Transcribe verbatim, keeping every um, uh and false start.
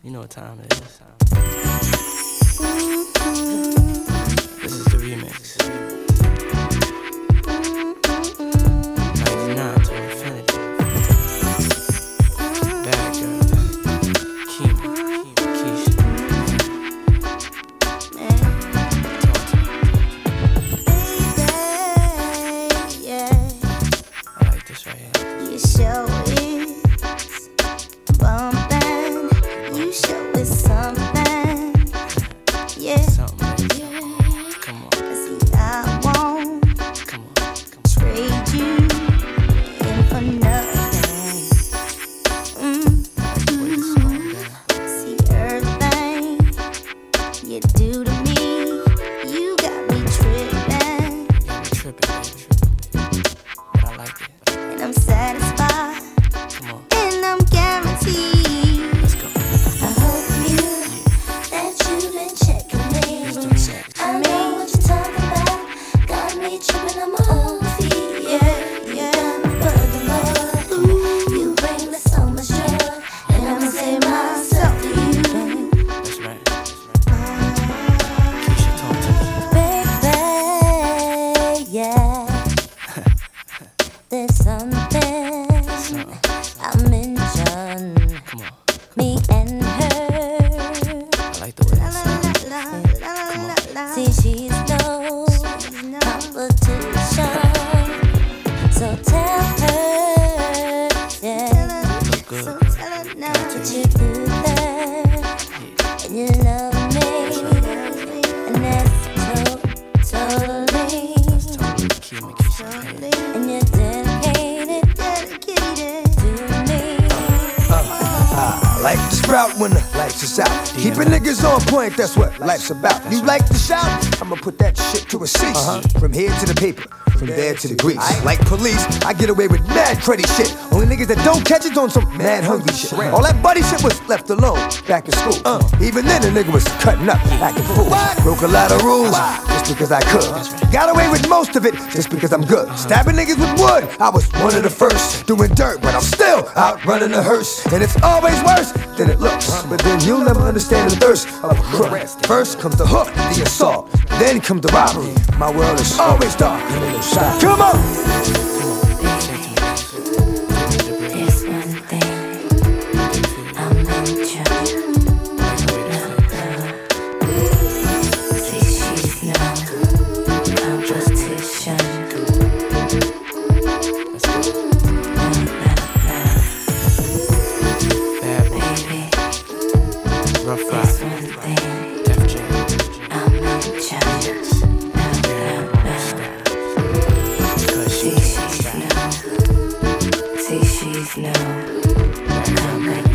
You know what time it is. This is the remix. ninety-nine to infinity. Bad girl. Kima. Keisha. I like this right here. You show is bumpin'. You show is something. Yeah. Something. Yeah. Come on. See, I won't Come on. Come trade you in for nothing. Mm. on. Wait, it's going down. See, everything you do to me, you got me trippin'. Yeah, I'm tripping, baby. But I like it. And I'm satisfied, Come on. and I'm guaranteed. Let's go. I hope you that you've been checking me. Let's do sex. I know what you're talking about. Got me tripping on my own feet. Yeah, yeah. Got me bugging, Lord. Ooh, you bring me so much joy, and I'ma save myself to you. That's right. That's right. Keisha, talk to me. Baby, yeah. There's something Something. I mentioned. Come on. Me and her. I like the way that sounds. See, she's no competition. So tell her, yeah, Look good. so tell her now that you do that, and you love me, and that's to- totally, Totally Kima, Keisha, Payne. and you're dedicated, dedicated to me. I like to sprout when the lights is out. Keeping niggas on point, that's what life's about. You like to shout? I'ma put that shit to a cease. From here to the paper, from there to the grease. Like police, I get away with mad cruddy shit. Only niggas that don't catch it on some mad hungry shit. All that buddy shit was left alone back in school. Even then, the nigga was cutting up like a fool. Broke a lot of rules just because I could. Got away with most of it just because I'm good. Stabbing niggas with wood, I was one of the first. Doing dirt, but I'm still out running the hearse. And it's always worse than it looks. But then you'll never understand the thirst of a crook. First comes the hook, the assault, then comes the robbery. My world is always dark. Come on! There's one thing I mentioned. See, she's no competition. Bad boy. Baby, Rough there's Rider. one thing Def Jam. I mentioned. Cause she See, can't she's stop. no, see, she's no competition.